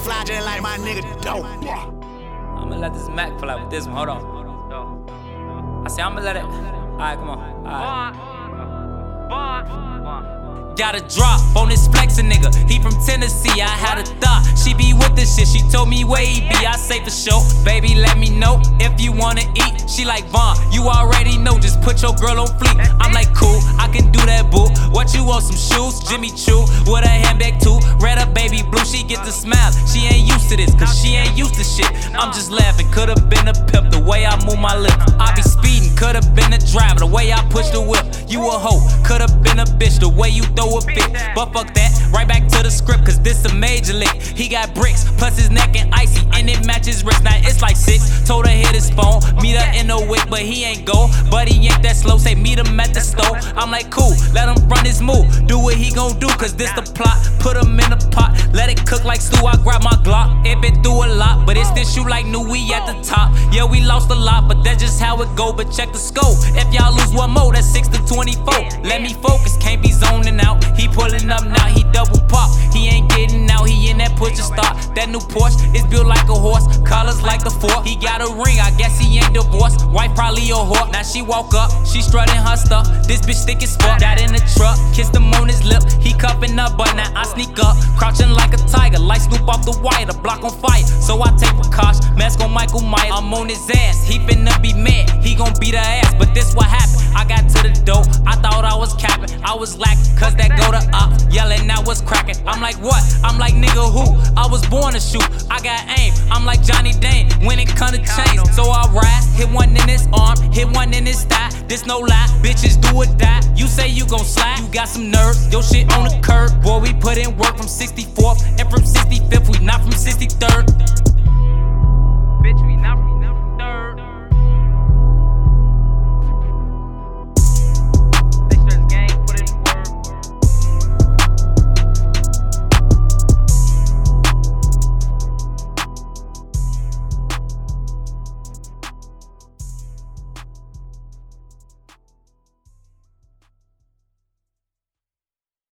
fly just like my nigga dope. I'ma let this Mac fly with this one. Hold on. I say I'ma let it. Alright, come on. Alright. Got a drop on this flexin' nigga. He from Tennessee. I had a thought she be with this shit. She told me where he be. I say for sure. Baby, let me know if you wanna eat. She like Vaughn, you already know. Just put your girl on fleek. I'm like cool, I can do that, boo. What you want? Some shoes? Jimmy Choo with a handbag too. Red up, baby blue. She get the smile. She ain't used to this, cause she ain't used to shit. I'm just laughing. Could've been a pimp the way I move my lips. I be speeding. Could've been a driver the way I push the whip. You a hoe. Could've been a bitch the way you throw a fit. But fuck that, right back to the script, cause this a major lick. He got bricks, plus his neck and icy, and it matches wrist. Now it's like 6. Told her hit his phone, meet her in the wick, but he ain't go. But he ain't that slow, say meet him at the store. I'm like cool, let him run his move. Do what he gon' do, cause this the plot. Put him in a pot, let it cook like stew. I grab my Glock, it been through a lot, but it's this shoe like new, we at the top. Yeah, we lost a lot, but that's just how it go. But check the scope, if y'all lose one more, that's 6 to 24. Let me focus, can't be zoning out. He pulling up now, he double pop. He ain't getting out, he in that push to start. That new Porsche is built like a horse, colors like the fork. He got a ring, I guess he ain't divorced. Wife probably a whore. Now she walk up, she strutting her stuff. This bitch thick as fuck. Got in the truck, kissed him on his lip. He cuffing up, but now I sneak up, crouching like a tiger, like Snoop off the wire. The block on fire, so I take precaution. Mask on Michael Myers, I'm on his ass. He finna be mad, he gon' beat her ass. But this what happened. I got to the door, I thought I was capping. I was lacking, cause that go to up, yelling now what's cracking. I'm like what? I'm like nigga who? I was born to shoot, I got aim. I'm like Johnny Dane when it come to chains. So I rise, hit one in his arm, hit one in his thigh. This no lie, bitches do or die. You say you gon' slide, you got some nerves, your shit on the curb. Boy, we put in work from 64th and from